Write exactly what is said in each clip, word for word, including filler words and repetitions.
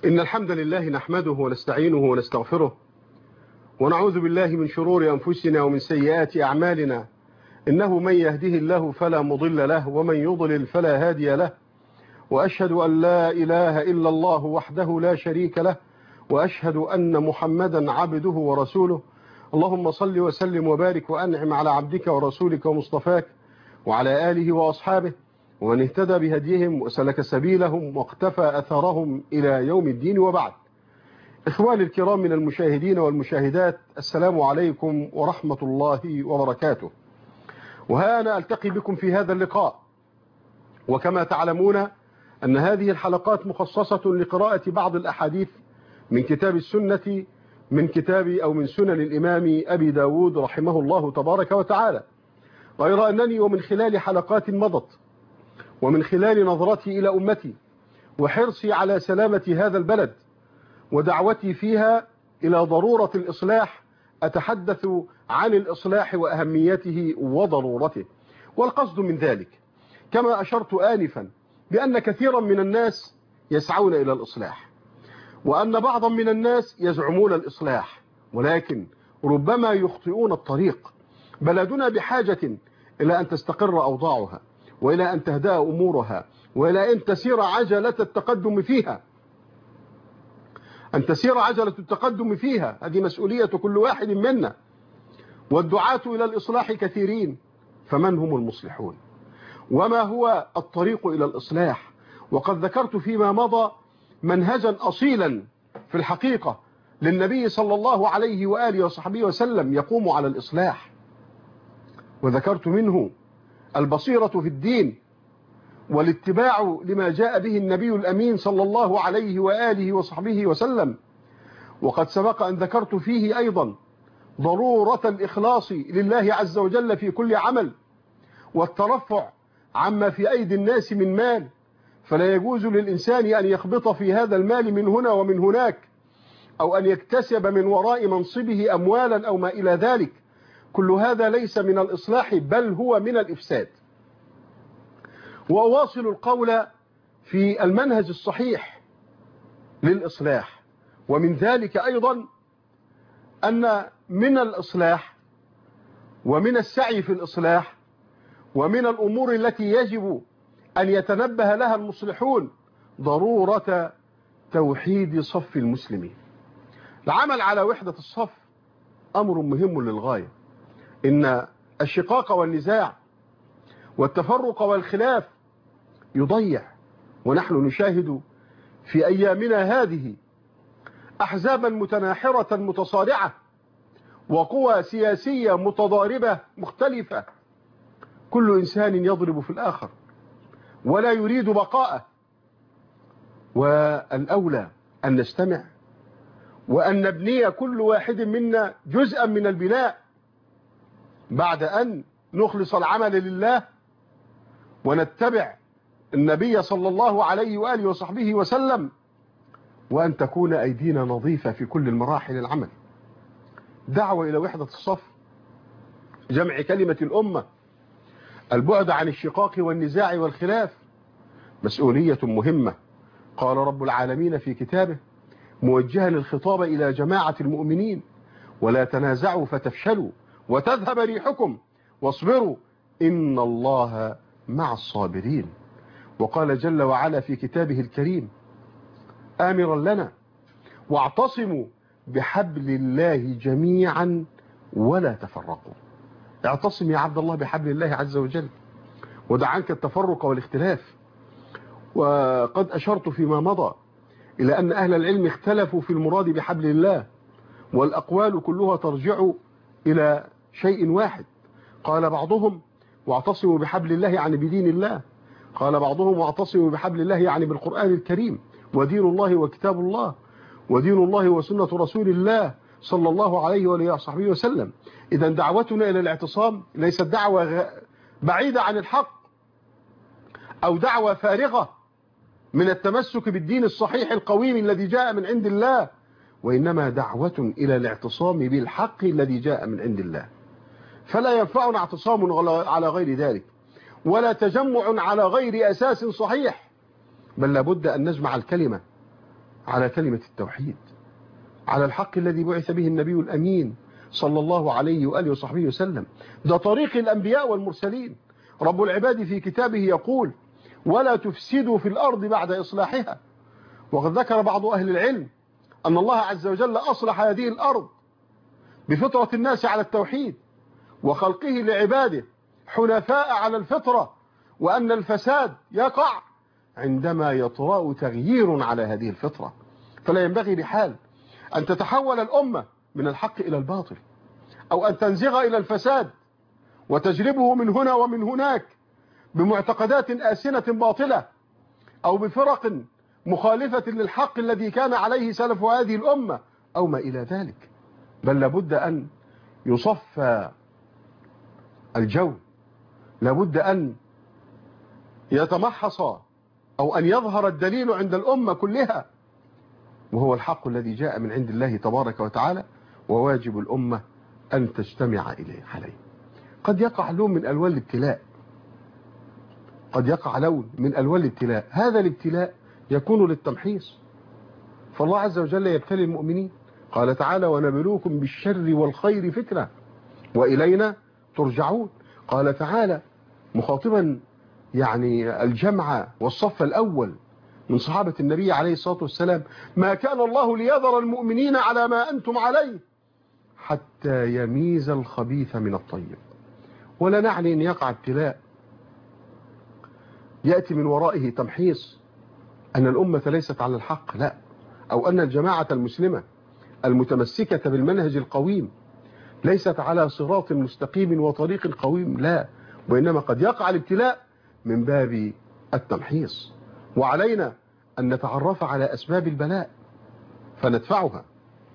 إن الحمد لله نحمده ونستعينه ونستغفره ونعوذ بالله من شرور أنفسنا ومن سيئات أعمالنا. إنه من يهده الله فلا مضل له ومن يضلل فلا هادي له، وأشهد أن لا إله إلا الله وحده لا شريك له، وأشهد أن محمدا عبده ورسوله. اللهم صل وسلم وبارك وأنعم على عبدك ورسولك ومصطفاك وعلى آله وأصحابه ومن اهتدى بهديهم وسلك سبيلهم واقتفى أثرهم إلى يوم الدين، وبعد. إخواني الكرام من المشاهدين والمشاهدات، السلام عليكم ورحمة الله وبركاته. وها أنا ألتقي بكم في هذا اللقاء، وكما تعلمون أن هذه الحلقات مخصصة لقراءة بعض الأحاديث من كتاب السنة، من كتاب أو من سنن الإمام أبي داود رحمه الله تبارك وتعالى. غير أنني ومن خلال حلقات مضت ومن خلال نظرتي إلى أمتي وحرصي على سلامة هذا البلد ودعوتي فيها إلى ضرورة الإصلاح أتحدث عن الإصلاح وأهميته وضرورته. والقصد من ذلك كما أشرت آنفا بأن كثيرا من الناس يسعون إلى الإصلاح، وأن بعضا من الناس يزعمون الإصلاح، ولكن ربما يخطئون الطريق. بلدنا بحاجة إلى أن تستقر أوضاعها، وإلى أن تهدأ أمورها، وإلى أن تسير عجلة التقدم فيها أن تسير عجلة التقدم فيها هذه مسؤولية كل واحد منا. والدعاة إلى الإصلاح كثيرين، فمن هم المصلحون؟ وما هو الطريق إلى الإصلاح؟ وقد ذكرت فيما مضى منهجا أصيلا في الحقيقة للنبي صلى الله عليه وآله وصحبه وسلم يقوم على الإصلاح، وذكرت منه البصيرة في الدين والاتباع لما جاء به النبي الأمين صلى الله عليه وآله وصحبه وسلم. وقد سبق أن ذكرت فيه أيضا ضرورة الإخلاص لله عز وجل في كل عمل، والترفع عما في أيدي الناس من مال، فلا يجوز للإنسان أن يخبط في هذا المال من هنا ومن هناك، أو أن يكتسب من وراء منصبه أموالا أو ما إلى ذلك. كل هذا ليس من الإصلاح، بل هو من الإفساد. وأواصل القول في المنهج الصحيح للإصلاح، ومن ذلك أيضا أن من الإصلاح ومن السعي في الإصلاح ومن الأمور التي يجب أن يتنبه لها المصلحون ضرورة توحيد صف المسلمين. العمل على وحدة الصف أمر مهم للغاية. إن الشقاق والنزاع والتفرق والخلاف يضيع، ونحن نشاهد في أيامنا هذه أحزابا متناحرة متصارعة وقوى سياسية متضاربة مختلفة، كل إنسان يضرب في الآخر ولا يريد بقاءه. والأولى أن نجتمع وأن نبني كل واحد منا جزءا من البناء بعد أن نخلص العمل لله ونتبع النبي صلى الله عليه وآله وصحبه وسلم، وأن تكون أيدينا نظيفة في كل المراحل العمل. دعوة إلى وحدة الصف، جمع كلمة الأمة، البعد عن الشقاق والنزاع والخلاف، مسؤولية مهمة. قال رب العالمين في كتابه موجها الخطاب إلى جماعة المؤمنين: ولا تنازعوا فتفشلوا وتذهب ريحكم واصبروا إن الله مع الصابرين. وقال جل وعلا في كتابه الكريم آمرا لنا: واعتصموا بحبل الله جميعا ولا تفرقوا. اعتصم يا عبد الله بحبل الله عز وجل، ودع عنك التفرق والاختلاف. وقد أشرت فيما مضى إلى أن أهل العلم اختلفوا في المراد بحبل الله، والأقوال كلها ترجع إلى شيء واحد. قال بعضهم: واعتصموا بحبل الله يعني بدين الله. قال بعضهم: واعتصموا بحبل الله يعني بالقرآن الكريم، ودين الله وكتاب الله، ودين الله وسنة رسول الله صلى الله عليه وآله وصحبه وسلم. إذا دعوتنا إلى الاعتصام ليست دعوة بعيدة عن الحق أو دعوة فارغة من التمسك بالدين الصحيح القويم الذي جاء من عند الله، وإنما دعوة إلى الاعتصام بالحق الذي جاء من عند الله. فلا ينفعنا اعتصام على غير ذلك، ولا تجمع على غير أساس صحيح، بل لابد أن نجمع الكلمة على كلمة التوحيد، على الحق الذي بعث به النبي الأمين صلى الله عليه وآله وصحبه وسلم. ده طريق الأنبياء والمرسلين. رب العباد في كتابه يقول: ولا تفسدوا في الأرض بعد إصلاحها. وقد ذكر بعض أهل العلم أن الله عز وجل أصلح هذه الأرض بفطرة الناس على التوحيد وخلقه لعباده حنفاء على الفطرة، وأن الفساد يقع عندما يطرأ تغيير على هذه الفطرة. فلا ينبغي بحال أن تتحول الأمة من الحق إلى الباطل، أو أن تنزغ إلى الفساد وتجربه من هنا ومن هناك بمعتقدات آسنة باطلة، أو بفرق مخالفة للحق الذي كان عليه سلف هذه الأمة، أو ما إلى ذلك. بل لابد أن يصفى الجو، لابد أن يتمحص أو أن يظهر الدليل عند الأمة كلها، وهو الحق الذي جاء من عند الله تبارك وتعالى، وواجب الأمة أن تجتمع إليه عليه. قد يقع لون من ألوان الابتلاء، قد يقع لون من ألوان الابتلاء، هذا الابتلاء يكون للتمحيص، فالله عز وجل يبتلي المؤمنين. قال تعالى: ونبلوكم بالشر والخير فتنة وإلينا ترجعون. قال تعالى مخاطبا يعني الجمع والصف الأول من صحابة النبي عليه الصلاة والسلام: ما كان الله ليذر المؤمنين على ما أنتم عليه حتى يميز الخبيث من الطيب. ولا نعني أن يقع ابتلاء يأتي من ورائه تمحيص أن الأمة ليست على الحق، لا، أو أن الجماعة المسلمة المتمسكة بالمنهج القويم ليست على صراط مستقيم وطريق قويم، لا، وإنما قد يقع الابتلاء من باب التمحيص. وعلينا أن نتعرف على أسباب البلاء فندفعها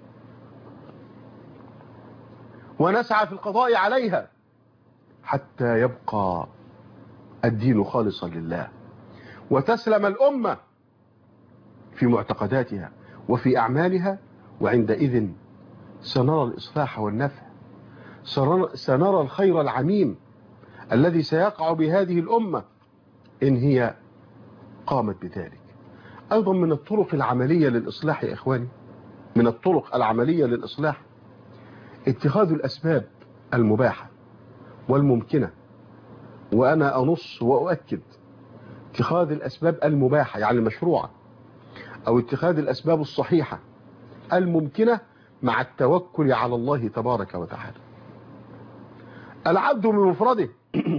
ونسعى في القضاء عليها حتى يبقى الدين خالصا لله، وتسلم الأمة في معتقداتها وفي أعمالها، وعندئذ سنرى الإصلاح والنفع، سنرى الخير العميم الذي سيقع بهذه الأمة إن هي قامت بذلك. أيضا من الطرق العملية للإصلاح يا إخواني، من الطرق العملية للإصلاح اتخاذ الأسباب المباحة والممكنة، وأنا أنص وأؤكد اتخاذ الأسباب المباحة يعني المشروعة، أو اتخاذ الأسباب الصحيحة الممكنة مع التوكل على الله تبارك وتعالى. العبد بمفرده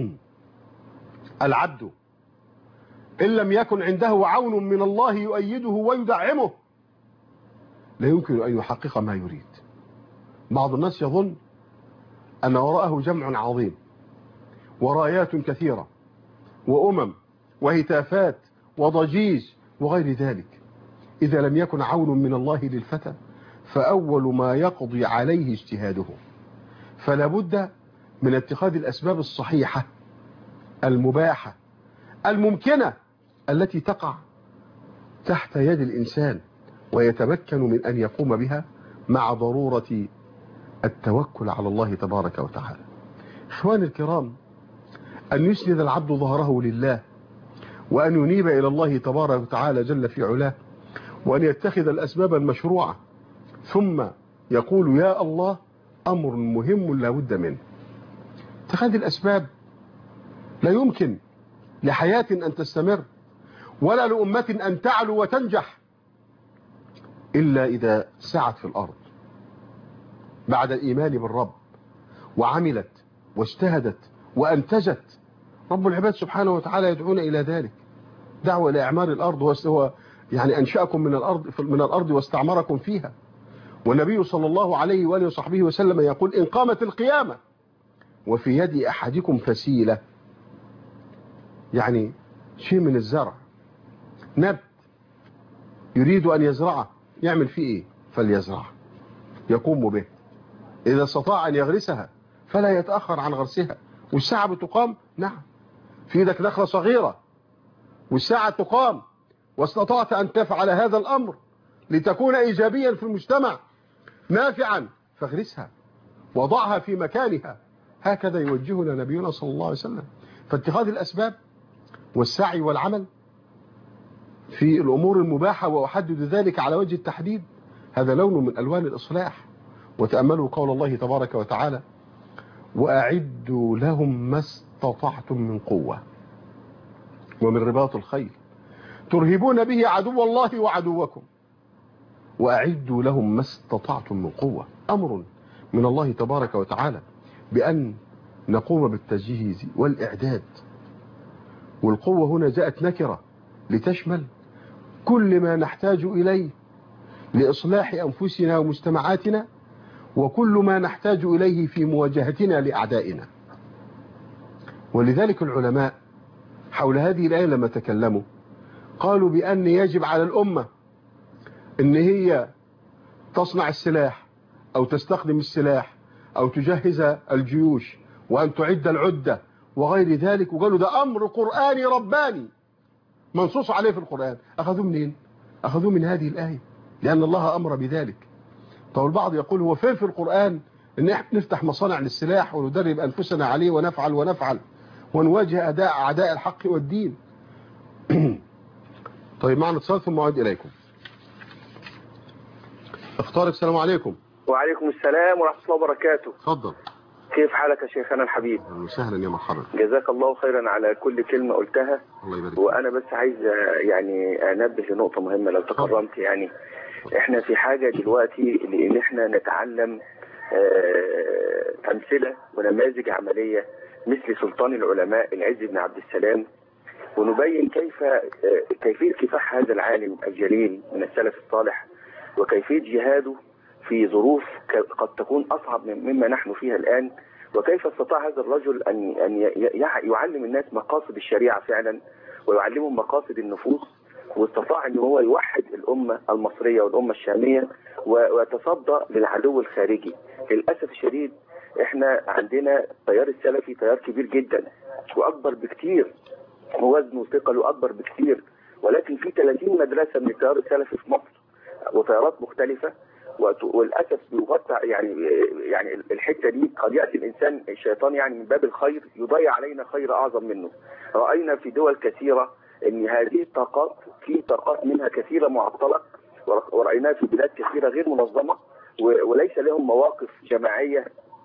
العبد إن لم يكن عنده عون من الله يؤيده ويدعمه لا يمكن أن يحقق ما يريد. بعض الناس يظن أن وراءه جمع عظيم ورايات كثيرة وأمم وهتافات وضجيج وغير ذلك. إذا لم يكن عون من الله للفتى فأول ما يقضي عليه اجتهاده. فلا بد من اتخاذ الأسباب الصحيحة المباحة الممكنة التي تقع تحت يد الإنسان ويتمكن من أن يقوم بها مع ضرورة التوكل على الله تبارك وتعالى. إخواني الكرام، أن يسند العبد ظهره لله، وأن ينيب إلى الله تبارك وتعالى جل في علاه، وأن يتخذ الأسباب المشروعة ثم يقول يا الله، أمر مهم لا بد منه. اتخاذ الأسباب لا يمكن لحياة أن تستمر ولا لأمة أن تعلو وتنجح إلا إذا سعت في الأرض بعد الإيمان بالرب وعملت واجتهدت وأنتجت. رب العباد سبحانه وتعالى يدعون إلى ذلك، دعوة لإعمار الأرض، هو يعني أنشأكم من الأرض من الأرض واستعمركم فيها. والنبي صلى الله عليه وآله وصحبه وسلم يقول إن قامت القيامة وفي يد أحدكم فسيلة، يعني شيء من الزرع، نبت يريد أن يزرعه، يعمل فيه إيه؟ فليزرعه، يقوم به. إذا استطاع أن يغرسها فلا يتأخر عن غرسها. والساعة بتقام، نعم، في يدك نخلة صغيرة والساعة تقام، واستطعت أن تفعل هذا الأمر لتكون إيجابيا في المجتمع نافعا، فاغرسها وضعها في مكانها. هكذا يوجهنا نبينا صلى الله عليه وسلم. فاتخاذ الأسباب والسعي والعمل في الأمور المباحة وأحدد ذلك على وجه التحديد، هذا لون من ألوان الإصلاح. وتأملوا قول الله تبارك وتعالى: وأعدوا لهم ما استطعتم من قوة ومن رباط الخيل ترهبون به عدو الله وعدوكم وأعدوا لهم ما استطعتم من قوة. أمر من الله تبارك وتعالى بأن نقوم بالتجهيز والإعداد. والقوة هنا جاءت نكرة لتشمل كل ما نحتاج إليه لإصلاح أنفسنا ومجتمعاتنا، وكل ما نحتاج إليه في مواجهتنا لأعدائنا. ولذلك العلماء حول هذه الآية لما تكلموا قالوا بأن يجب على الأمة أن هي تصنع السلاح أو تستخدم السلاح أو تجهز الجيوش وأن تعد العدة وغير ذلك. وقالوا ده أمر قرآني رباني منصوص عليه في القرآن. أخذوه منين؟ أخذوه من هذه الآية، لأن الله أمر بذلك. طب البعض يقول هو فين في القرآن ان احنا نفتح مصانع للسلاح وندرب أنفسنا عليه ونفعل ونفعل ونواجه أداء أعداء الحق والدين؟ طيب معنا اتصال ثم أعود إليكم. اختارك. السلام عليكم. وعليكم السلام ورحمة الله وبركاته. اتفضل. كيف حالك يا شيخنا الحبيب؟ اهلا وسهلا يا مرحبا. جزاك الله خيرا على كل كلمة قلتها. الله يبارك. وأنا بس عايز يعني أنبه لنقطة مهمة لو تكرمت. يعني احنا في حاجة دلوقتي لأن احنا نتعلم اه أمثلة ونماذج عملية مثل سلطان العلماء العز بن عبد السلام، ونبين كيف اه كيفية كفاح هذا العالم الجليل من السلف الصالح وكيفية جهاده في ظروف قد تكون أصعب مما نحن فيها الآن، وكيف استطاع هذا الرجل أن أن يعلم الناس مقاصد الشريعة فعلا ويعلمهم مقاصد النفوس، واستطاع أن هو يوحد الأمة المصرية والأمة الشامية ويتصدى للعدو الخارجي. للأسف الشديد احنا عندنا التيار السلفي تيار كبير جدا وأكبر بكثير ووزنه وثقله أكبر بكثير، ولكن في ثلاثين مدرسة من التيار السلفي في مصر وتيارات مختلفة، وللاسف بيغطى يعني يعني الحته دي قد ياتي الانسان الشيطان يعني من باب الخير يضيع علينا خير اعظم منه. راينا في دول كثيره ان هذه الطاقات في طاقات منها كثيره معطله، ورايناها في بلاد كثيره غير منظمه وليس لهم مواقف جماعيه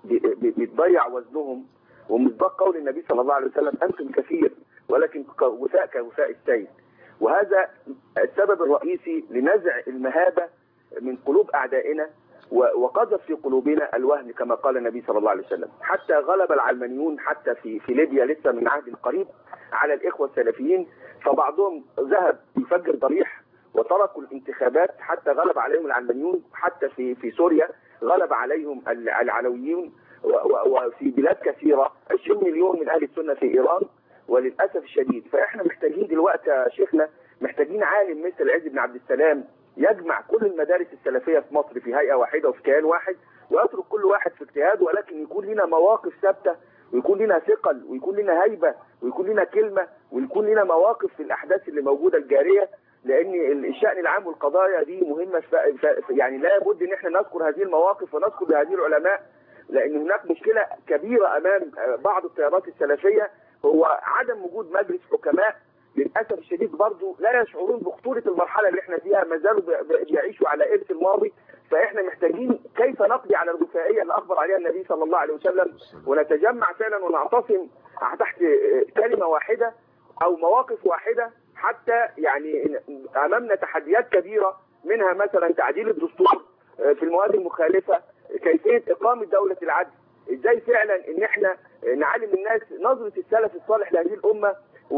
بتضيع وزنهم، ومصداق قول النبي صلى الله عليه وسلم انتم كثير ولكن وفاء كوفاء السيل. وهذا السبب الرئيسي لنزع المهابه من قلوب أعدائنا وقذف في قلوبنا الوهن كما قال النبي صلى الله عليه وسلم. حتى غلب العلمانيون حتى في في ليبيا لسه من عهد قريب على الإخوة السلفيين، فبعضهم ذهب يفجر ضريح وتركوا الانتخابات حتى غلب عليهم العلمانيون. حتى في في سوريا غلب عليهم العلويون، وفي بلاد كثيرة عشرين مليون من أهل السنة في إيران. وللأسف الشديد فإحنا محتاجين دلوقتي يا شيخنا محتاجين عالم مثل العز بن عبد السلام يجمع كل المدارس السلفية في مصر في هيئة واحدة وفي كيان واحد، ويترك كل واحد في اجتهاده، ولكن يكون لنا مواقف ثابتة ويكون لنا ثقل ويكون لنا هيبة ويكون لنا كلمة ويكون لنا مواقف في الأحداث اللي موجودة الجارية، لأن الشأن العام والقضايا دي مهمة. يعني لا بد إن احنا نذكر هذه المواقف ونذكر بهذه العلماء، لأن هناك مشكلة كبيرة أمام بعض التيارات السلفية هو عدم وجود مجلس حكماء. للأسف الشديد برضو لا يشعرون بخطورة المرحلة اللي احنا فيها، ما زالوا بيعيشوا على إرث الماضي. فإحنا محتاجين كيف نقضي على الوفائية اللي أخبر عليها النبي صلى الله عليه وسلم، ونتجمع فعلا ونعتصم تحت كلمة واحدة أو مواقف واحدة، حتى يعني أمامنا تحديات كبيرة منها مثلا تعديل الدستور في المواد المخالفة، كيفية إقامة دولة العدل، إزاي فعلا إن احنا نعلم الناس نظرة السلف الصالح لهذه الأمة،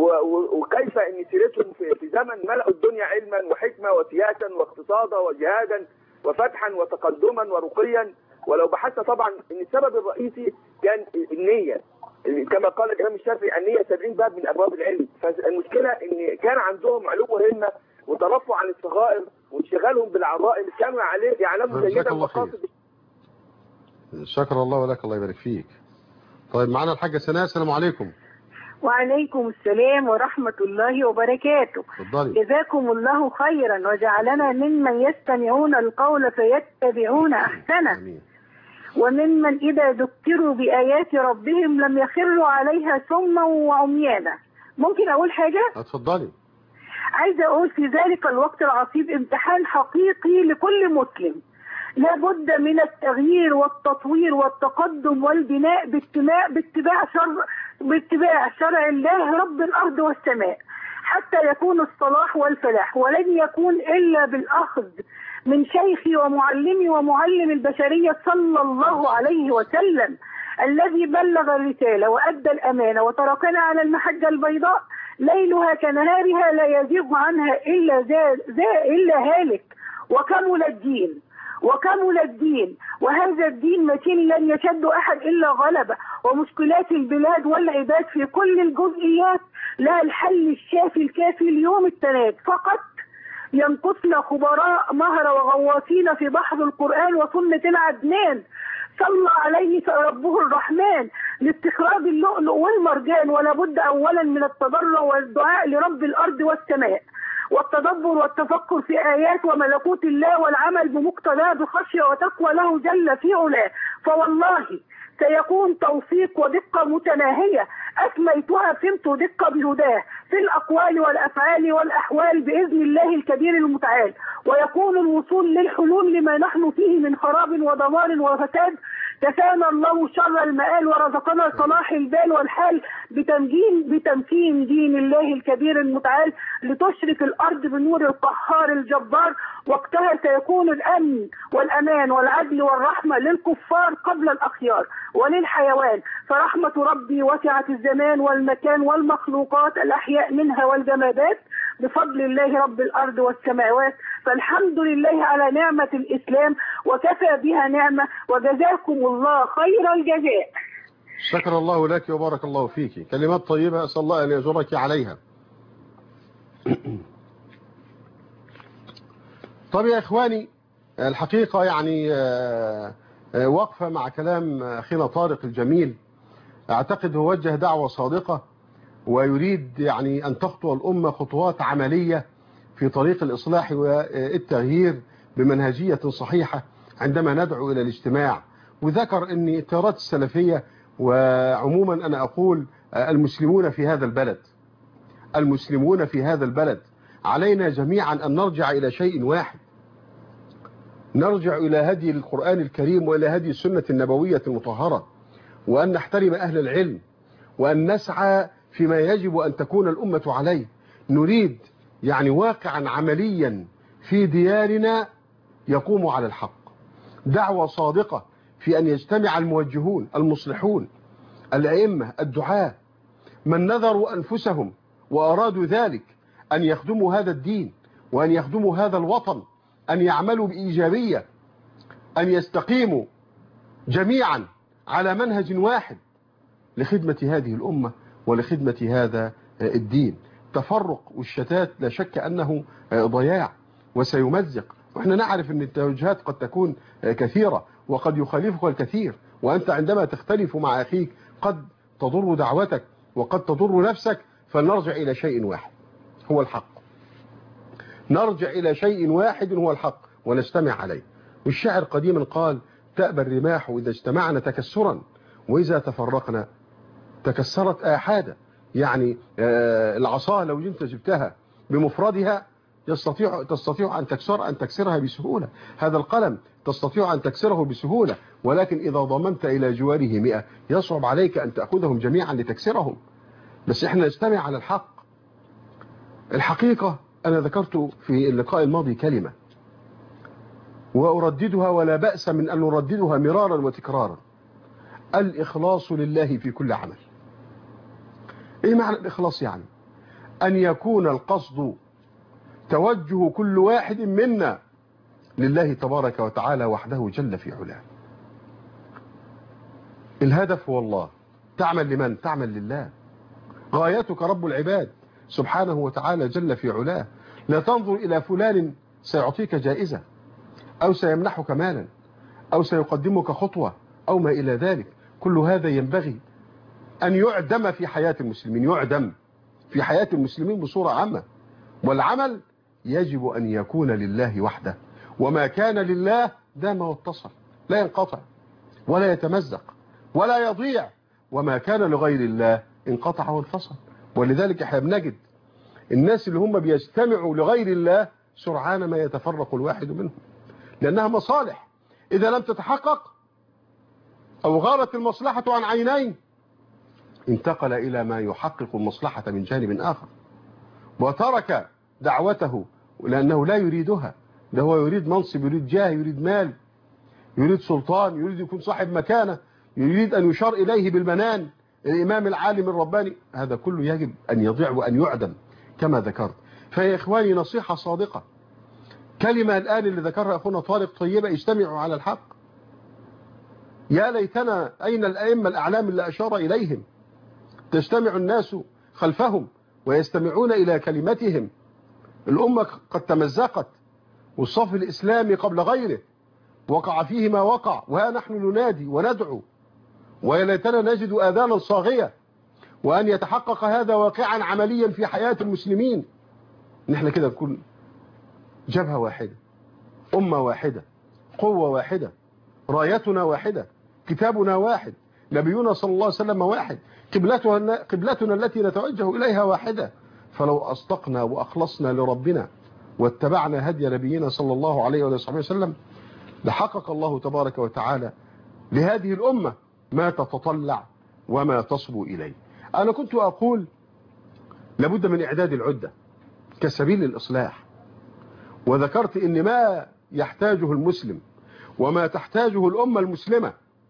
وكيف ان سيرتهم في زمن ملأوا الدنيا علما وحكمه وسياسا واقتصادا وجهادا وفتحا وتقدما ورقيا. ولو بحثنا طبعا ان السبب الرئيسي كان النيه، كما قال الامام الشافعي النيه سبعين باب من ابواب العلم. فالمشكله ان كان عندهم علو همه وترفع عن الصغائر وانشغالهم بالعظائم، كانوا يعلموا جيدا مقاصد. شكر الله ولك، الله يبارك فيك. طيب معنا الحاجه سناء. السلام عليكم. وعليكم السلام ورحمة الله وبركاته. فضلي. جزاكم الله خيرا وجعلنا ممن يستمعون القول فيتبعون أحسنه. آمين. وممن إذا ذكروا بآيات ربهم لم يخروا عليها سما وعميانا. ممكن أقول حاجة؟ اتفضلي. عايزة أقول في ذلك الوقت العصيب امتحان حقيقي لكل مسلم، لابد من التغيير والتطوير والتقدم والبناء باتباع باتباع شرع باتباع شرع الله رب الأرض والسماء، حتى يكون الصلاح والفلاح، ولن يكون إلا بالأخذ من شيخي ومعلمي ومعلم البشرية صلى الله عليه وسلم، الذي بلغ الرسالة وأدى الأمانة وتركنا على المحجة البيضاء ليلها كنهارها لا يزيغ عنها إلا زا زا إلا هالك، وكمل الدين وكمل الدين وهذا الدين متين لن يشد أحد إلا غلبه، ومشكلات البلاد والعباد في كل الجزئيات لا الحل الشافي الكافي اليوم التناد فقط. ينقصنا خبراء مهر وغواصين في بحر القرآن وسنة العدنان صلى عليه ربه الرحمن لاستخراج اللؤلؤ والمرجان، ولا بد أولا من التضرع والدعاء لرب الأرض والسماء والتدبر والتفكر في آيات وملكوت الله والعمل بمقتضاه بخشية وتقوى له جل في علاه، فوالله سيكون توفيق ودقة متناهية أسميتها فهمت دقة بهداه في الأقوال والأفعال والأحوال بإذن الله الكبير المتعال، ويكون الوصول للحلول لما نحن فيه من خراب ودمار وفساد. كفانا الله شر المآل ورزقنا صلاح البال والحال بتمكين بتمكين دين الله الكبير المتعال لتشرق الأرض بنور القهار الجبار، وقتها سيكون الأمن والأمان والعدل والرحمة للكفار قبل الأخيار وللحيوان، فرحمة ربي وسعت الزمان والمكان والمخلوقات الأحياء منها والجمادات بفضل الله رب الأرض والسماوات، فالحمد لله على نعمة الإسلام وكفى بها نعمة، وجزاكم الله خير الجزاء. شكر الله لك وبارك الله فيك، كلمات طيبة أسأل الله أن يجرك عليها. طب يا إخواني، الحقيقة يعني وقفة مع كلام أخينا طارق الجميل، أعتقد هو وجه دعوة صادقة ويريد يعني أن تخطو الأمة خطوات عملية في طريق الإصلاح والتغيير بمنهجية صحيحة عندما ندعو إلى الاجتماع. وذكر أن التيارات السلفية وعموما أنا أقول المسلمون في هذا البلد المسلمون في هذا البلد علينا جميعا أن نرجع إلى شيء واحد، نرجع إلى هدي القرآن الكريم وإلى هدي السنة النبوية المطهرة، وأن نحترم أهل العلم، وأن نسعى فيما يجب أن تكون الأمة عليه. نريد يعني واقعا عمليا في ديارنا يقوم على الحق، دعوة صادقة في أن يجتمع الموجهون المصلحون الأئمة الدعاة من نذروا أنفسهم وأرادوا ذلك أن يخدموا هذا الدين وأن يخدموا هذا الوطن، أن يعملوا بإيجابية، أن يستقيموا جميعا على منهج واحد لخدمة هذه الأمة ولخدمة هذا الدين. تفرق والشتات لا شك أنه ضياع وسيمزق، وإحنا نعرف أن التوجهات قد تكون كثيرة وقد يخالفك الكثير، وأنت عندما تختلف مع أخيك قد تضر دعوتك وقد تضر نفسك، فلنرجع إلى شيء واحد هو الحق، نرجع إلى شيء واحد هو الحق ونجتمع عليه. والشاعر قديما قال: تأبى الرماح إذا اجتمعنا تكسرا وإذا تفرقنا تكسرت آحادا. يعني العصا لو انت جبتها بمفردها يستطيع تستطيع أن تكسر أن تكسرها بسهولة، هذا القلم تستطيع أن تكسره بسهولة، ولكن إذا ضممت إلى جواره مئة يصعب عليك أن تأخذهم جميعا لتكسرهم. بس احنا نجتمع على الحق. الحقيقة أنا ذكرت في اللقاء الماضي كلمة وأرددها ولا بأس من أن نرددها مرارا وتكرارا: الإخلاص لله في كل عمل. إيه معنى الإخلاص؟ يعني أن يكون القصد توجه كل واحد منا لله تبارك وتعالى وحده جل في علاه. الهدف هو الله. تعمل لمن؟ تعمل لله. غايتك رب العباد سبحانه وتعالى جل في علاه. لا تنظر إلى فلان سيعطيك جائزة أو سيمنحك مالا أو سيقدمك خطوة أو ما إلى ذلك. كل هذا ينبغي أن يعدم في حياة المسلمين، يعدم في حياة المسلمين بصورة عامة. والعمل يجب أن يكون لله وحده، وما كان لله دام واتصل، لا ينقطع ولا يتمزق ولا يضيع، وما كان لغير الله انقطع وانفصل. ولذلك احنا بنجد الناس اللي هم بيجتمعوا لغير الله سرعان ما يتفرق الواحد منهم، لأنها مصالح إذا لم تتحقق أو غارت المصلحة عن عينين انتقل إلى ما يحقق المصلحة من جانب آخر وترك دعوته لأنه لا يريدها. ده هو يريد منصب، يريد جاه، يريد مال، يريد سلطان، يريد يكون صاحب مكانة، يريد أن يشار إليه بالمنان، الإمام العالم الرباني. هذا كله يجب أن يضيع وأن يعدم كما ذكرت. فيا إخواني نصيحة صادقة، كلمة الآن اللي ذكرها أخونا طارق طيبة، اجتمعوا على الحق. يا ليتنا أين الأئمة الأعلام اللي أشار إليهم؟ تجتمع الناس خلفهم ويستمعون إلى كلمتهم. الأمة قد تمزقت والصف الإسلامي قبل غيره وقع فيه ما وقع، وها نحن ننادي وندعو، ويا ليتنا نجد آذانا صاغية، وأن يتحقق هذا واقعا عمليا في حياة المسلمين. نحن كده نكون جبهة واحدة، أمة واحدة، قوة واحدة، رايتنا واحدة، كتابنا واحد، نبينا صلى الله عليه وسلم واحد، قبلتنا, قبلتنا التي نتوجه إليها واحدة. فلو أصدقنا وأخلصنا لربنا واتبعنا هدي نبينا صلى الله عليه وسلم لحقق الله تبارك وتعالى لهذه الأمة ما تتطلع وما تصبو إليه. أنا كنت أقول لابد من إعداد العدة كسبيل الإصلاح، وذكرت إن ما يحتاجه المسلم وما تحتاجه الأمة المسلمة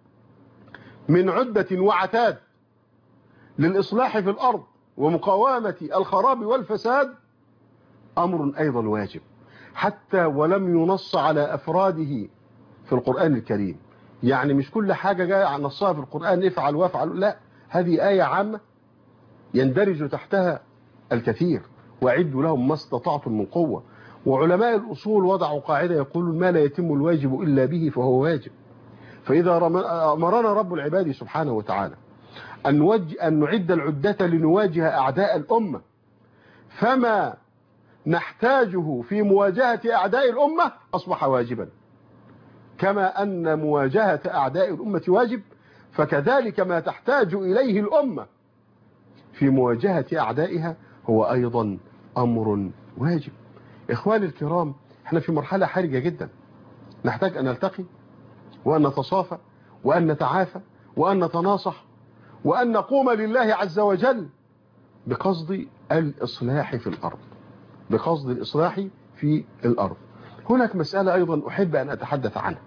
من عدة وعتاد للإصلاح في الأرض ومقاومة الخراب والفساد أمر أيضا واجب، حتى ولم ينص على أفراده في القرآن الكريم. يعني مش كل حاجة جاء عن نصها في القرآن افعل وافعل، لا، هذه آية عامة يندرج تحتها الكثير، وأعدوا لهم ما استطعتم من قوة. وعلماء الأصول وضعوا قاعدة يقولون ما لا يتم الواجب إلا به فهو واجب. فإذا أمرنا رب العباد سبحانه وتعالى أن, نوج... أن نعد العدة لنواجه أعداء الأمة، فما نحتاجه في مواجهة أعداء الأمة أصبح واجبا. كما أن مواجهة أعداء الأمة واجب، فكذلك ما تحتاج إليه الأمة في مواجهة أعدائها هو أيضا أمر واجب. إخواني الكرام، احنا في مرحلة حرجة جدا، نحتاج أن نلتقي وأن نتصافى وأن نتعافى وأن نتناصح وأن نقوم لله عز وجل بقصد الإصلاح في الأرض، بقصد الإصلاح في الأرض. هناك مسألة أيضا أحب أن أتحدث عنها.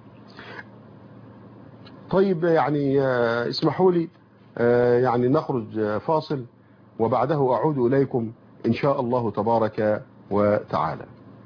طيب يعني اسمحوا لي يعني نخرج فاصل وبعده أعود إليكم إن شاء الله تبارك وتعالى.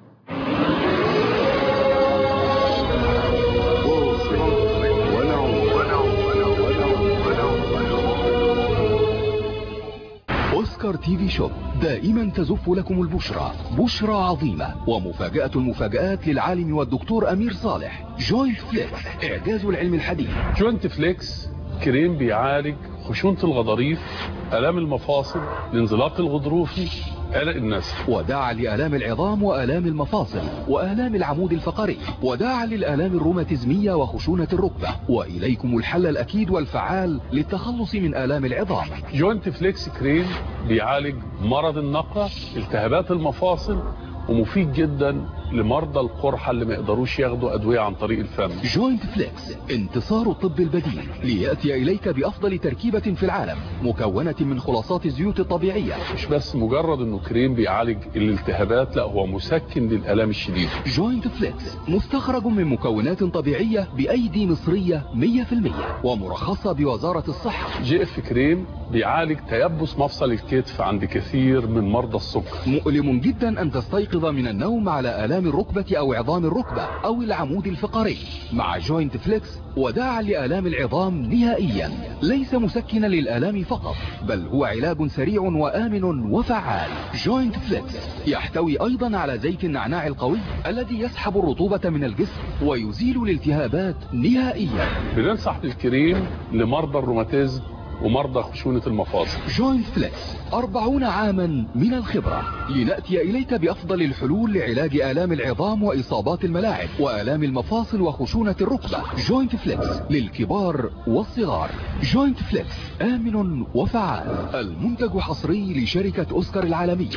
أوسكار تي في شوب دائما تزف لكم البشرى، بشرى عظيمة ومفاجأة المفاجآت للعالم والدكتور أمير صالح. جوينت فليكس، إعجاز العلم الحديث. جوينت فليكس كريم بيعالج خشونة الغضاريف، آلام المفاصل، الانزلاق الغضروفي، قلق النسل، وداعا لآلام العظام وآلام المفاصل وآلام العمود الفقري، وداعا للآلام الروماتيزمية وخشونة الركبة. وإليكم الحل الأكيد والفعال للتخلص من آلام العظام. جوينت فليكس كريم بيعالج مرض النقع، التهابات المفاصل، ومفيد جدا لمرضى القرحة اللي ما يقدروش ياخدوا أدوية عن طريق الفم. جوينت فليكس، انتصار الطب البديل ليأتي إليك بأفضل تركيبة في العالم، مكونة من خلاصات الزيوت الطبيعية. مش بس مجرد انه كريم بيعالج الالتهابات، لا، هو مسكن للآلام الشديدة. جوينت فليكس مستخرج من مكونات طبيعية بأيدي مصرية مية في المية ومرخصة بوزارة الصحة. جي اف كريم بيعالج تيبس مفصل الكتف عند كثير من مرضى السكر. مؤلم جدا أن تستيقظ من النوم على آلام الركبة أو عظام الركبة أو العمود الفقري. مع جوينت فليكس وداعا لآلام العظام نهائيا، ليس مسكنا للآلام فقط، بل هو علاج سريع وآمن وفعال. جوينت فليكس يحتوي أيضا على زيت النعناع القوي الذي يسحب الرطوبة من الجسم ويزيل الالتهابات نهائيا. بننصح بالكريم لمرضى الروماتيزم ومرضى خشونة المفاصل. جوينت فليكس، أربعون عاما من الخبرة، لنأتي إليك بأفضل الحلول لعلاج آلام العظام وإصابات الملاعب وآلام المفاصل وخشونة الركبة. جوينت فليكس للكبار والصغار. جوينت فليكس آمن وفعال، المنتج حصري لشركة أوسكار العالمية.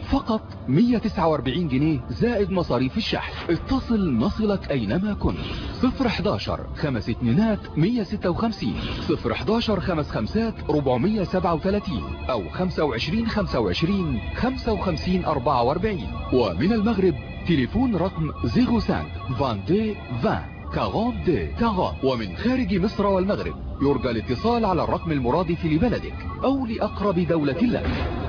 فقط مية وتسعة وأربعين جنيه زائد مصاريف الشحن. اتصل نصلك أينما كنت. صفر حداشر خمس اتنينات مية ستة وخمسين، صفر حداشر خمس خمسات ربعمية سبعة وتلاتين، أو خمسة وعشرين خمسة وعشرين خمسة وخمسين أربعة وأربعين. ومن المغرب تليفون رقم صفر خمسة اثنين عشرين عشرين أربعين أربعين. ومن خارج مصر والمغرب يرجى الاتصال على الرقم المرادف لبلدك أو لأقرب دولة لك.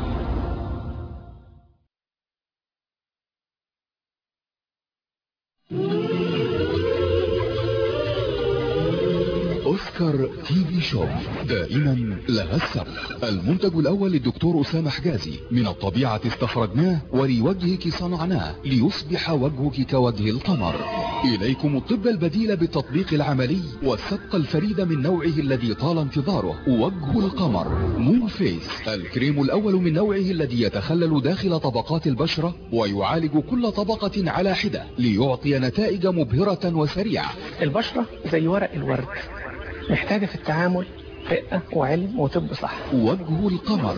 أوسكار تي في شوب دائما لها السبق. المنتج الأول للدكتور أسامة حجازي، من الطبيعة استخرجناه ولوجهك صنعناه ليصبح وجهك كوجه القمر. إليكم الطب البديل بالتطبيق العملي والسبق الفريد من نوعه الذي طال انتظاره، وجه القمر مون فيس، الكريم الأول من نوعه الذي يتخلل داخل طبقات البشرة ويعالج كل طبقة على حدة ليعطي نتائج مبهرة وسريعة. البشرة زي ورق الورد، محتاجة في التعامل رقة وعلم وطب صح. وجه القمر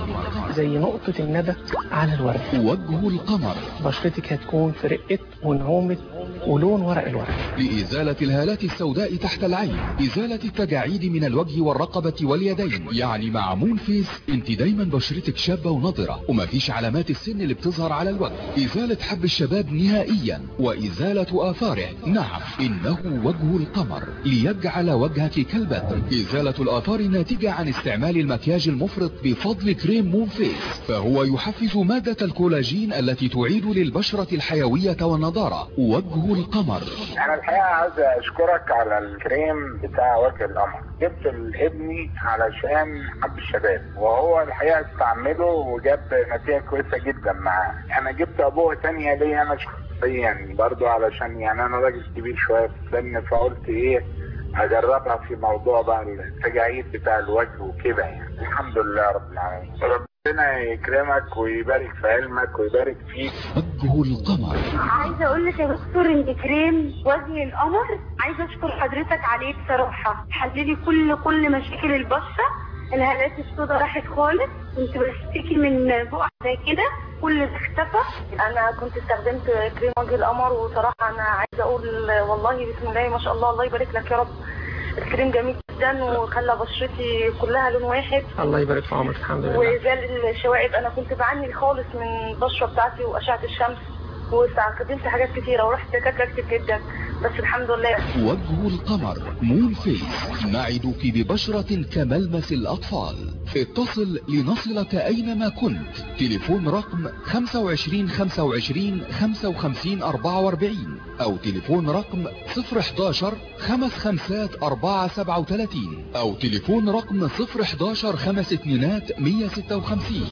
زي نقطة الندى على الورد. وجه القمر بشرتك هتكون في رقة ونعومة ولون ورق الورد. لإزالة الهالات السوداء تحت العين، إزالة التجاعيد من الوجه والرقبة واليدين. يعني مع مون فيس انت دايما بشرتك شابة ونضرة وما فيش علامات السن اللي بتظهر على الوجه. إزالة حب الشباب نهائيا وإزالة آثاره. نعم، إنه وجه القمر ليجعل وجهك كالبدر. إزالة الآثار الناتجة عن استعمال المكياج المفرط بفضل كريم مون فيس، فهو يحفز مادة الكولاجين التي تعيد للبشرة الحيوية والنضارة. وجه القمر. انا الحقيقه عايز اشكرك على الكريم بتاع وجه القمر. جبت لابني علشان حب الشباب، وهو الحقيقه استعمله وجاب نتيجه كويسه جدا معاه. انا جبت ابوه تانية ليا انا شخصيا برضو، علشان يعني انا راجل كبير شويه في السن، فقلت ايه اجربها في موضوع بقى التجاعيد بتاع الوجه وكده. يعني الحمد لله رب العالمين. ربنا يكرمك ويبارك في علمك ويبارك فيك. وجه القمر. عايزه اقول لك يا دكتور ان كريم وجه القمر عايزه اشكر حضرتك عليه بصراحه. حللي كل كل مشاكل البشره، الهالات السوداء راحت خالص، كنت بشتكي من بقع زي كده كل ده اختفى. انا كنت استخدمت كريم وجه القمر، وصراحه انا عايزه اقول والله بسم الله ما شاء الله، الله يبارك لك يا رب. الكريم جميل جدا وخلى بشرتي كلها لون واحد. الله يبارك في عمرك. الحمد لله. وزال الشوائب، انا كنت بعاني خالص من البشره بتاعتي واشعه الشمس، واستخدمت حاجات كتيره ورحت دكاتره كتير جدا، بس الحمد لله. وجه القمر مون فيس، نعدك ببشرة كملمس الأطفال. اتصل لنصلك أينما كنت. تليفون رقم خمسة وعشرين خمسة وعشرين خمسة وخمسين أربعة وأربعين، أو تليفون رقم صفر حداشر خمس خمسات أربعة سبعة وتلاتين، أو تليفون رقم صفر حداشر خمس اتنينات مية ستة وخمسين.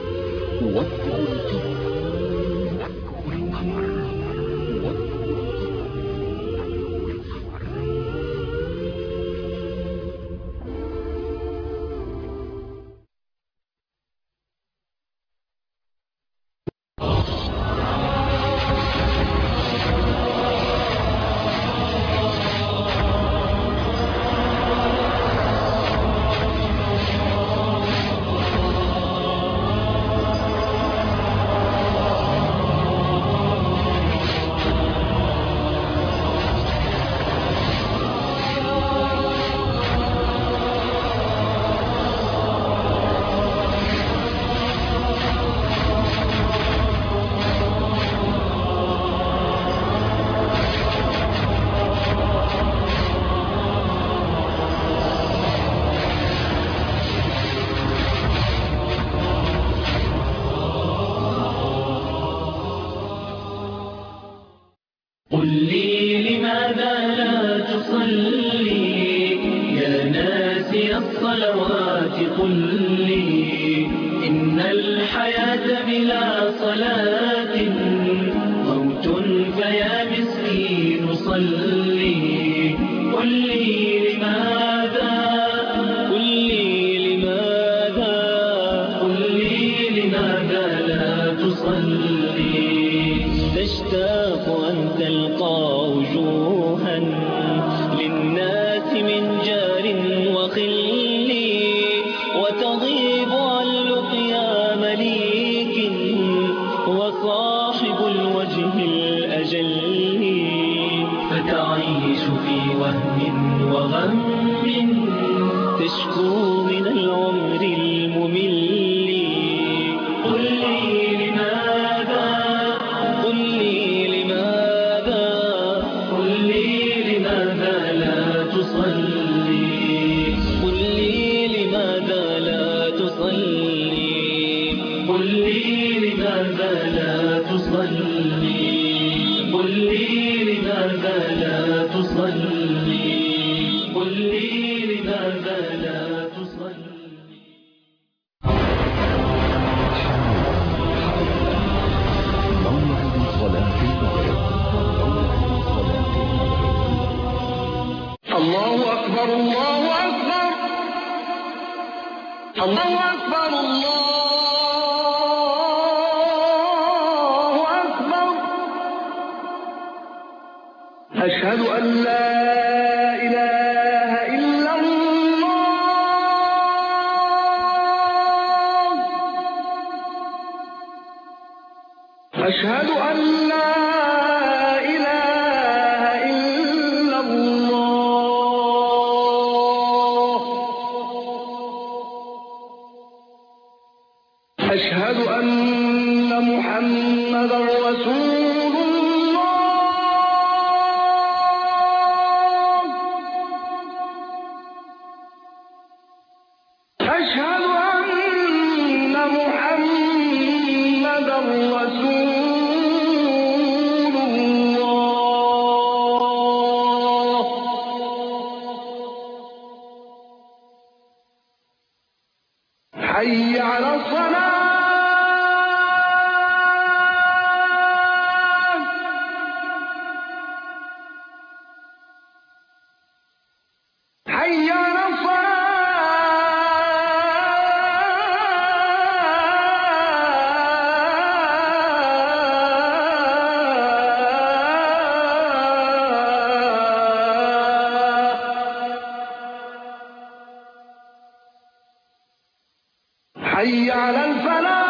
وجه القمر. قل لي لماذا لا تصلي يا ناسي الصلوات؟ قل لي إن الحياة بلا صلاة موت، فيا مسكين صلي. قل لي لماذا، قل لي لماذا، قل لي لماذا لا تصلي؟ تشتاق أن تلقى وجوها للناس من جار وخل، وتغيب عن لقيا مليك تعيش في وهم وغم تشكو من العمر الممل قل لي لماذا قل لي لماذا قل لي لماذا لا تصلي قل لي لماذا لا تصلي قل لي لماذا لا تصلي قل لي لماذا لا تصلي قل لي لماذا لا تصلي موعد صلاة المغرب موعد صلاة المغرب. الله أكبر الله أكبر الله أكبر الله أكبر أشهد أن لا إله إلا الله أشهد أن لا إله إلا الله أشهد أن محمدا رسول الله أشهد أن محمدا رسول الله حي على الصلاة حي على حي على الفلاح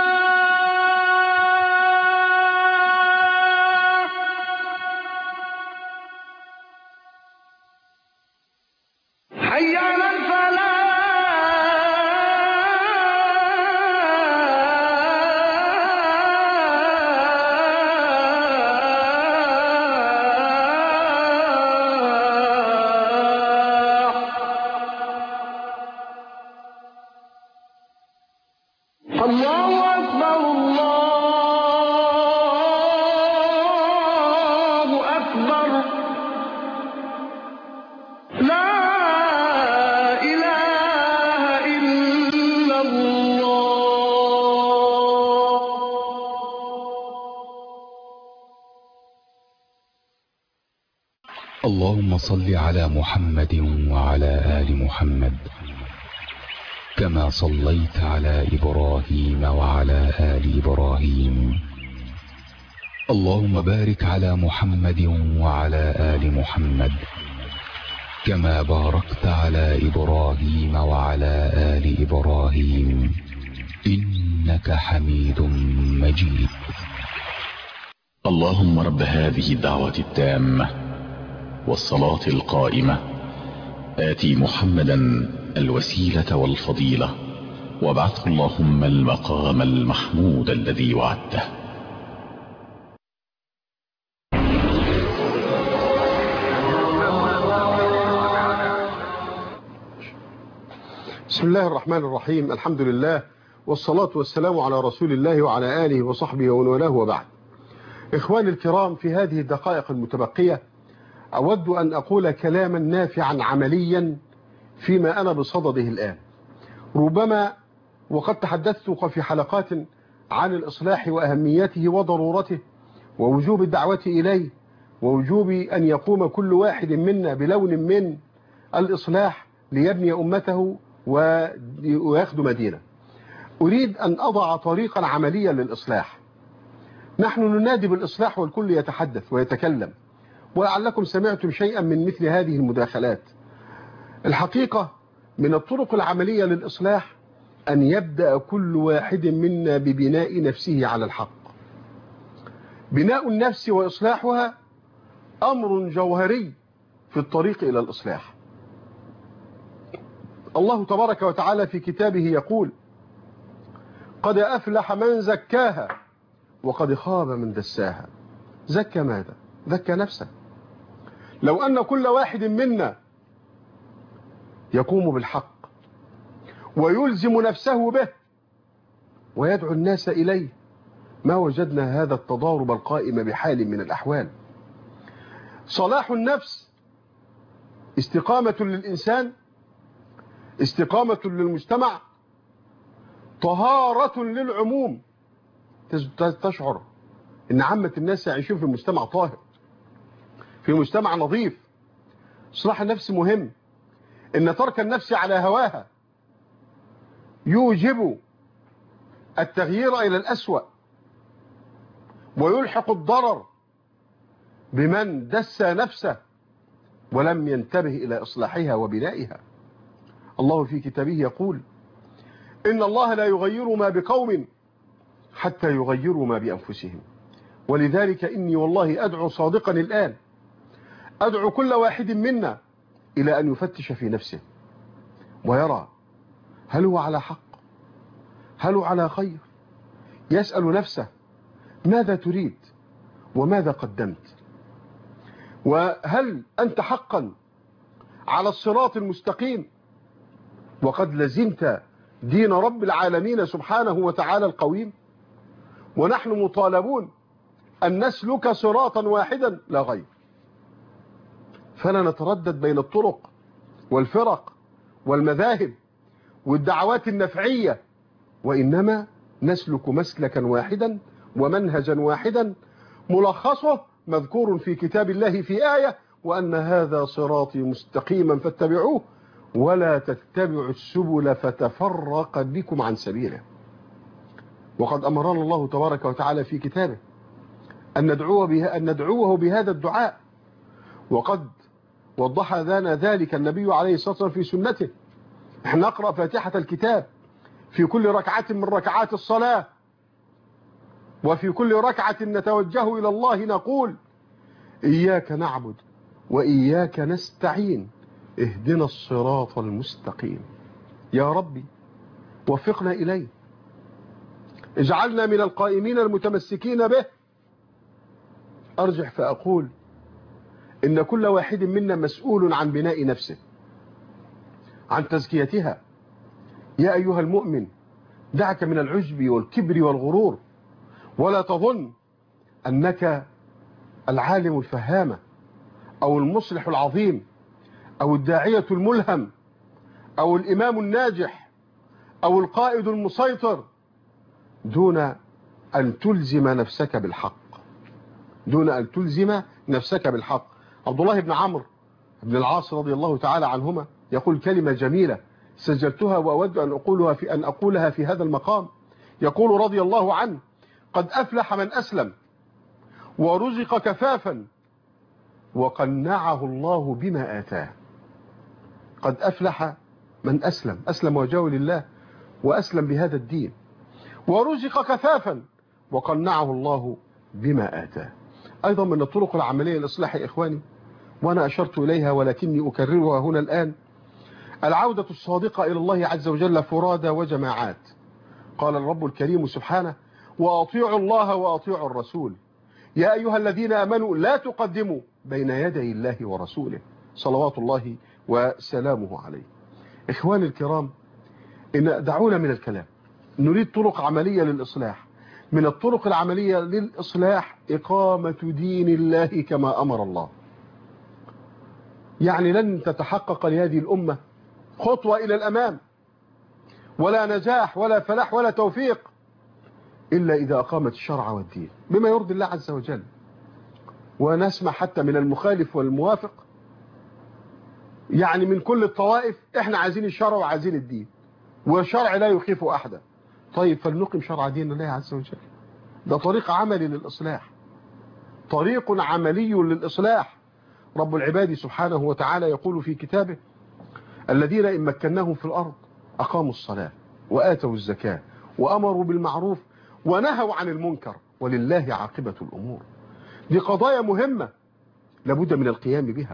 حي على الفلاح الله أكبر الله أكبر لا إله إلا الله اللهم صل على محمد وعلى آل محمد كما صليت على إبراهيم وعلى آل إبراهيم اللهم بارك على محمد وعلى آل محمد كما باركت على إبراهيم وعلى آل إبراهيم إنك حميد مجيد. اللهم رب هذه الدعوة التامة والصلاة القائمة آتي محمدا الوسيلة والفضيلة وابعثه اللهم المقام المحمود الذي وعدته. بسم الله الرحمن الرحيم. الحمد لله والصلاة والسلام على رسول الله وعلى آله وصحبه ومن والاه وبعد. إخواني الكرام، في هذه الدقائق المتبقية أود أن أقول كلاما نافعا عمليا فيما أنا بصدده الآن. ربما وقد تحدثت في حلقات عن الإصلاح وأهميته وضرورته ووجوب الدعوة إليه ووجوب أن يقوم كل واحد منا بلون من الإصلاح ليبني أمته ويخدم دينه. أريد أن أضع طريقا عمليا للإصلاح. نحن ننادي بالإصلاح والكل يتحدث ويتكلم، ولعلكم سمعتم شيئا من مثل هذه المداخلات. الحقيقة من الطرق العملية للإصلاح أن يبدأ كل واحد منا ببناء نفسه على الحق. بناء النفس وإصلاحها أمر جوهري في الطريق إلى الإصلاح. الله تبارك وتعالى في كتابه يقول: قد أفلح من زكاها وقد خاب من دساها. زكى ماذا؟ زكى نفسه. لو أن كل واحد منا يقوم بالحق ويلزم نفسه به ويدعو الناس إليه ما وجدنا هذا التضارب القائم بحال من الأحوال. صلاح النفس استقامة للإنسان، استقامة للمجتمع، طهارة للعموم. تشعر إن عامة الناس يعيشون في مجتمع طاهر، في مجتمع نظيف. إصلاح النفس مهم. إن ترك النفس على هواها يوجب التغيير إلى الأسوأ ويلحق الضرر بمن دس نفسه ولم ينتبه إلى إصلاحها وبنائها. الله في كتابه يقول: إن الله لا يغير ما بقوم حتى يغيروا ما بأنفسهم. ولذلك إني والله أدعو صادقا الآن، أدعو كل واحد منا إلى أن يفتش في نفسه ويرى هل هو على حق، هل هو على خير. يسأل نفسه: ماذا تريد وماذا قدمت؟ وهل أنت حقا على الصراط المستقيم وقد لزمت دين رب العالمين سبحانه وتعالى القويم؟ ونحن مطالبون أن نسلك صراطا واحدا لا غير، فلا نتردد بين الطرق والفرق والمذاهب والدعوات النفعية، وإنما نسلك مسلكا واحدا ومنهجا واحدا ملخصه مذكور في كتاب الله في آية: وأن هذا صراطي مستقيما فاتبعوه ولا تتبعوا السبل فتفرق بكم عن سبيله. وقد أمرنا الله تبارك وتعالى في كتابه أن ندعوه بها أن ندعوه بهذا الدعاء، وقد وضح لنا ذلك النبي عليه الصلاة والسلام في سنته. احنا نقرأ فاتحة الكتاب في كل ركعة من ركعات الصلاة، وفي كل ركعة نتوجه إلى الله نقول: إياك نعبد وإياك نستعين اهدنا الصراط المستقيم. يا ربي وفقنا إليه، اجعلنا من القائمين المتمسكين به. أرجح فأقول إن كل واحد منا مسؤول عن بناء نفسه، عن تزكيتها. يا أيها المؤمن دعك من العجب والكبر والغرور، ولا تظن أنك العالم الفهامة أو المصلح العظيم أو الداعية الملهم أو الإمام الناجح أو القائد المسيطر دون أن تلزم نفسك بالحق، دون أن تلزم نفسك بالحق. عبد الله بن عمرو بن العاص رضي الله تعالى عنهما يقول كلمة جميلة سجلتها وأود أن أقولها في أن أقولها في هذا المقام. يقول رضي الله عنه: قد أفلح من أسلم ورزق كفافا وقنعه الله بما آتاه. قد أفلح من أسلم، أسلم وجهه لله وأسلم بهذا الدين، ورزق كفافا وقنعه الله بما آتاه. أيضا من الطرق العملية لإصلاح إخواني، وأنا أشرت إليها ولكني أكررها هنا الآن: العودة الصادقة إلى الله عز وجل فرادى وجماعات. قال الرب الكريم سبحانه: وأطيعوا الله وأطيعوا الرسول يا أيها الذين آمنوا لا تقدموا بين يدي الله ورسوله صلوات الله وسلامه عليه. إخواني الكرام، إن دعونا من الكلام، نريد طرق عملية للإصلاح. من الطرق العملية للإصلاح إقامة دين الله كما أمر الله. يعني لن تتحقق لهذه الأمة خطوة إلى الأمام ولا نجاح ولا فلاح ولا توفيق إلا إذا أقامت الشرع والدين بما يرضي الله عز وجل. ونسمع حتى من المخالف والموافق، يعني من كل الطوائف: إحنا عايزين الشرع وعايزين الدين، والشرع لا يخيف أحدا. طيب فلنقم شرع دين الله عز وجل. ده طريق عملي للإصلاح، طريق عملي للإصلاح. رب العباد سبحانه وتعالى يقول في كتابه: الذين إن مكناهم في الأرض أقاموا الصلاة وآتوا الزكاة وأمروا بالمعروف ونهوا عن المنكر ولله عاقبة الأمور. دي قضايا مهمة لابد من القيام بها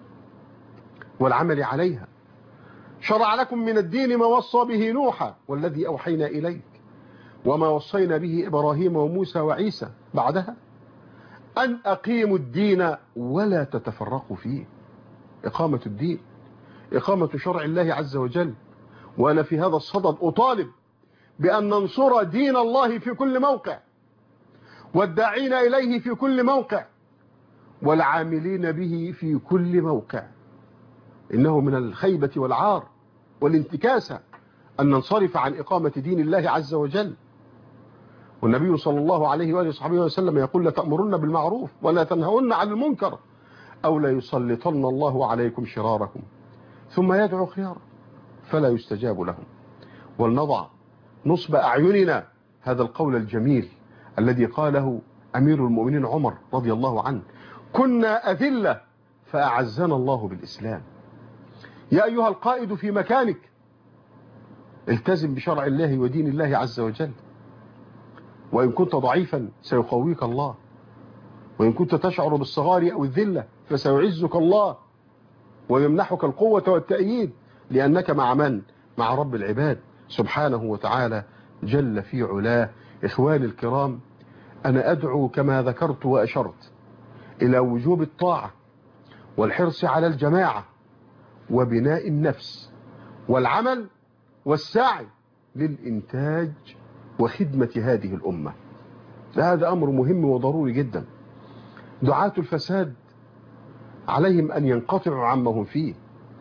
والعمل عليها. شرع لكم من الدين ما وصى به نوحا والذي أوحينا إليك وما وصينا به إبراهيم وموسى وعيسى بعدها أن أقيموا الدين ولا تتفرقوا فيه. إقامة الدين، إقامة شرع الله عز وجل. وأنا في هذا الصدد أطالب بأن ننصر دين الله في كل موقع، والداعين إليه في كل موقع، والعاملين به في كل موقع. إنه من الخيبة والعار والانتكاسة أن ننصرف عن إقامة دين الله عز وجل. والنبي صلى الله عليه وآله وصحبه وسلم يقول: لتأمرن بالمعروف ولا تنهون عن المنكر أو لا يسلطن الله عليكم شراركم ثم يدعو خيارا فلا يستجاب لهم. ولنضع نصب أعيننا هذا القول الجميل الذي قاله أمير المؤمنين عمر رضي الله عنه: كنا أذلة فأعزنا الله بالإسلام. يا أيها القائد في مكانك التزم بشرع الله ودين الله عز وجل، وإن كنت ضعيفا سيقويك الله، وإن كنت تشعر بالصغار أو الذلة فسيعزك الله ويمنحك القوة والتأييد، لأنك مع من؟ مع رب العباد سبحانه وتعالى جل في علاه. إخواني الكرام، أنا أدعو كما ذكرت وأشرت إلى وجوب الطاعة والحرص على الجماعة وبناء النفس والعمل والسعي للإنتاج وخدمة هذه الأمة. هذا أمر مهم وضروري جدا. دعاة الفساد عليهم أن ينقطعوا عما هم فيه.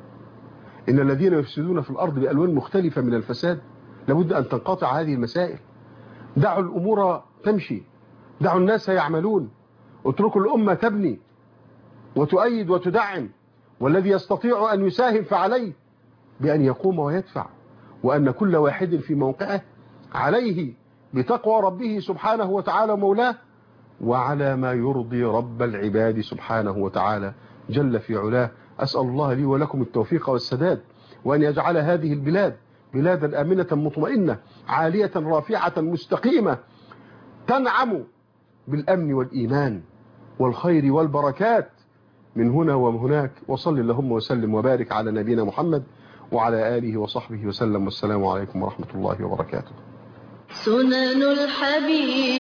إن الذين يفسدون في الأرض بألوان مختلفة من الفساد لابد أن تنقطع هذه المسائل. دعوا الأمور تمشي، دعوا الناس يعملون، اتركوا الأمة تبني وتؤيد وتدعم، والذي يستطيع أن يساهم فعليه بأن يقوم ويدفع، وأن كل واحد في موقعه عليه بتقوى ربه سبحانه وتعالى مولاه وعلى ما يرضي رب العباد سبحانه وتعالى جل في علاه. أسأل الله لي ولكم التوفيق والسداد، وأن يجعل هذه البلاد بلادا آمنة مطمئنة عالية رافعة مستقيمة تنعم بالأمن والإيمان والخير والبركات من هنا وهناك. وصل اللهم وسلم وبارك على نبينا محمد وعلى آله وصحبه وسلم، والسلام عليكم ورحمة الله وبركاته. سنن الحبيب